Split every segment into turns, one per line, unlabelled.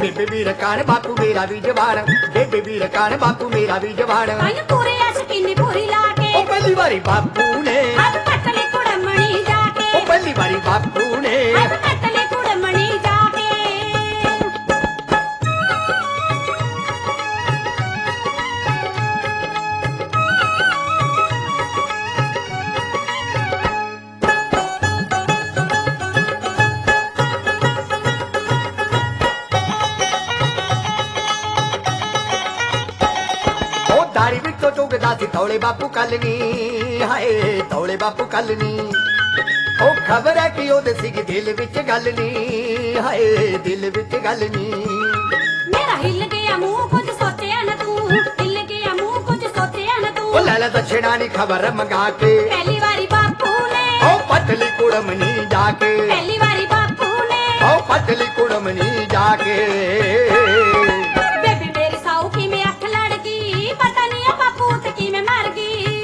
बेबे वीर कान बापू मेरा भी जवान, बेबे वीर कान बापू मेरा भी जवान।
पूरे अशकीनी पूरी लाके
ओ पहली बारी बापू ने
अब पतली कुड़मणी जाके,
ओ पहली बारी बापू ने
अब पतली कुड़मणी जाके।
दारी विचों चुगदा सी तौले बापू कलनी, हाय तौले बापू कलनी। ओ खबर है कि ओदे सीगी दिल विच गलनी, हाय दिल विच गलनी।
मेरा हिल गया मुंह कुछ सोचिया न तू, हिल गया मुंह कुछ सोचिया न तू।
ओ लैला दक्षिणा नी खबर मंगा के
पहली बारी बापू ने
ओ पतली कुड़मनी जाके,
पहली बारी बापू ने
ओ पतली कुड़मनी जाके।
बेबी मेरी साऊ की मैं अख लड़की, पता नहीं है बापू ते की मैं मर गई।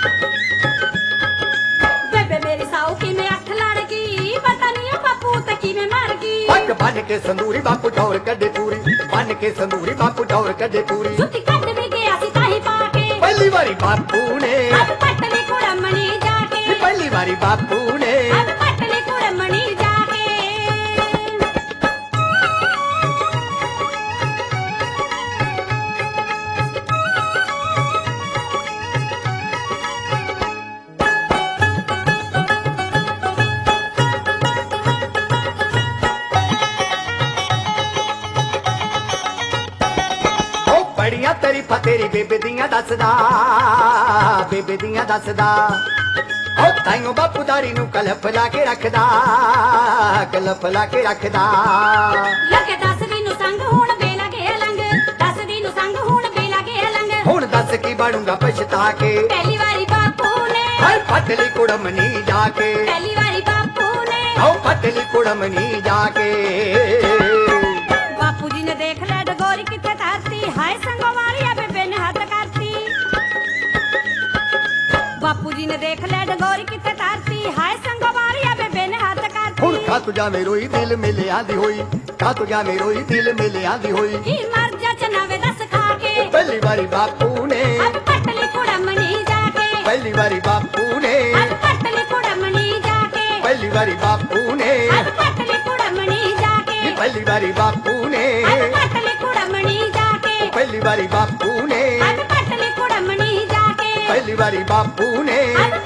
बेबे मेरी साऊ की मैं अख लड़की, पता नहीं है बापू ते की मैं मर गई।
पग बन के संदूरी बापू टौर कदे पूरी, बन के संदूरी बापू टौर कदे पूरी।
जुत्ती कट भी गया सी ताही पाके,
पहली बारी बापू ने
अब पतली कुड़मणी जाके,
पहली बारी बापू ने
अब पतली कुड़मणी जाके। बड़िया तरीफा तेरी बेबे दियां दसदा, बेबे दियां दसदा। ओ ताइयों बापू दारी नू कलफ ला के रखदा, कलफ ला के रखदा। लगे 10 दिन संग हुण बेला के लंग, 10 दिन संग हुण बेला के लंग।
हुण दस की बनूंगा पछता के,
पहली बारी बापू ने
हाय पतली कुड़मनी जाके,
पहली बारी बापू ने
ओ पतली कुड़मनी जाके।
बापू जी ने देख ले डगोरी किथे धरती, हाय संगवारी बेबे ने हाथ करती। बापू जी ने देख ले डगोरी किथे धरती, हाय संगवारी बेबे ने हाथ करती।
हुण खा तुझा मेरो ही दिल मिले आंदी होई, खा तुझा मेरो ही दिल मिले आंदी होई।
की मर जा चनावे 10 खा के,
पहली बारी बापू ने
अब पतली कुड़मणी जाके,
पहली बारी बापू ने
अब पतली कुड़मणी जाके,
पहली बारी बापू ने
अब पतली कुड़मणी जाके,
पहली बारी बापू ने
अब पतली कुड़मणी जाके,
पहली बारी बापू ने
अब पतली कुड़मणी जाके,
पहली बारी बापू ने
अब